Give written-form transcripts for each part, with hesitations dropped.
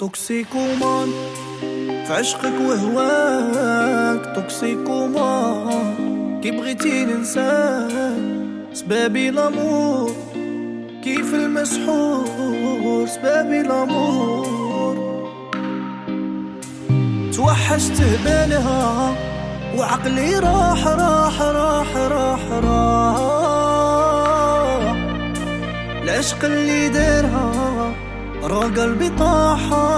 توكسيكومان في عشقك وهواك توكسيكومان كي بغيتي ننساك سبابي لامور كيف المسحور سبابي لامور توحشته بالها وعقلي راح العشق اللي دارها را قلبي طاح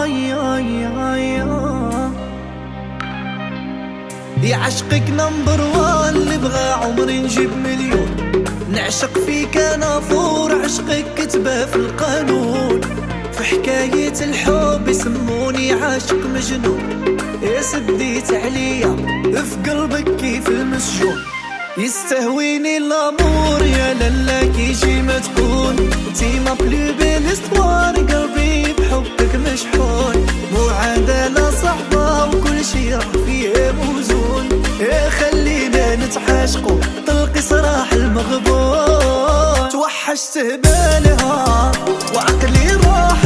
يا عشقك نمبر وان اللي بغى عمري نجيب مليون نعشق فيك انا فور عشقك كتبه في القانون في حكاية الحب يسموني عاشق مجنون يا سديت عليا في قلبك كيف المسجون يستهويني الامور يا لالا كيجي ما تكون انتي ما بلو بالاستوار قلبي بحبك مشحون معادلة صعبة وكل شي راح فيه موزون يا خلينا نتعاشقو طلقي صراح المغبون توحشته بالها وعقلي راح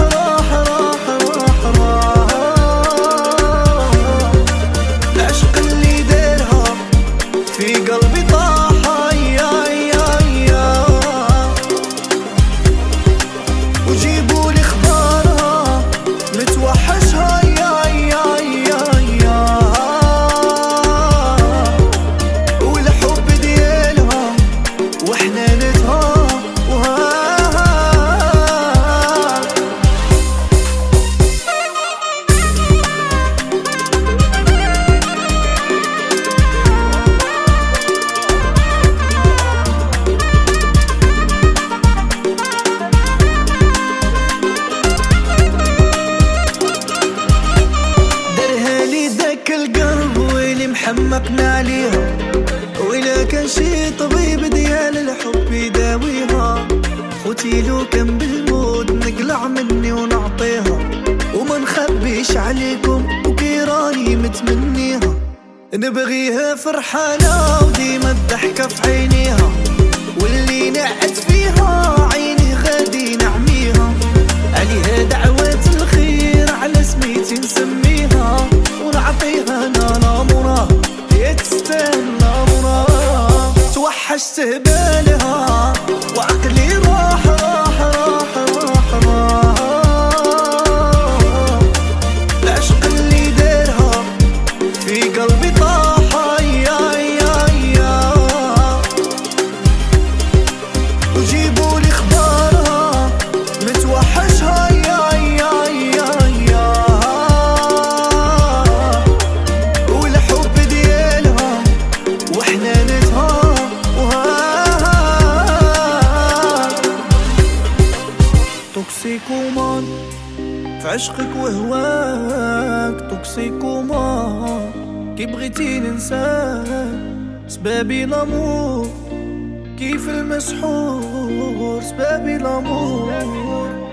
العشق اللي دارها في قلبي طاح وجيبوا لي اخبارها متوحشها والحب ديالها وحنانتها القلب ويلي محمقنا عليها وإلا كان شي طبيب ديال الحب يداويها خوتي لو كان بالمود نقلع مني ونعطيها وما نخبيش عليكم وكي راني متمنيها نبغيها فرحانة وديما الضحكة في عينيها واللي نعت فيها عيني غادي نعميها عليها دعوات الخير على سميتي نسميها ونعطيها انا لامورها هي تستاهل لامورها توحشته بالها وعقلي راح العشق اللي دارها في قلبي طاح وجيبوا لي اخبارها متوحشها توكسيكومان في عشقك وهواك توكسيكومان كي بغيتي ننساك سبابي لامور كيف المسحور سبابي لامور